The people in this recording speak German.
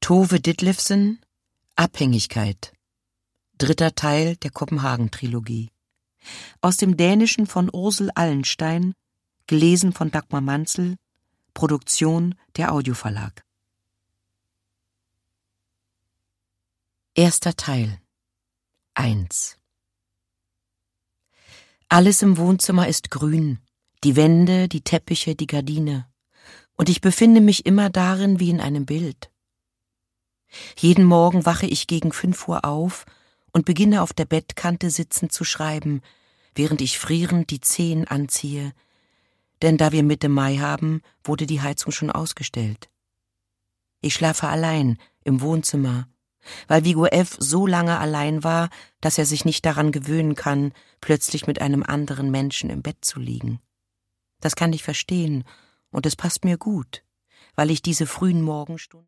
Tove Ditlevsen, Abhängigkeit. 3. Teil der Kopenhagen-Trilogie. Aus dem Dänischen von Ursel Allenstein, gelesen von Dagmar Manzel, Produktion der Audioverlag. 1. Teil 1. Alles im Wohnzimmer ist grün, die Wände, die Teppiche, die Gardine, und ich befinde mich immer darin wie in einem Bild. Jeden Morgen wache ich gegen 5 Uhr auf und beginne auf der Bettkante sitzend zu schreiben, während ich frierend die Zehen anziehe, denn da wir Mitte Mai haben, wurde die Heizung schon ausgestellt. Ich schlafe allein im Wohnzimmer, weil Viggo F. so lange allein war, dass er sich nicht daran gewöhnen kann, plötzlich mit einem anderen Menschen im Bett zu liegen. Das kann ich verstehen, und es passt mir gut, weil ich diese frühen Morgenstunden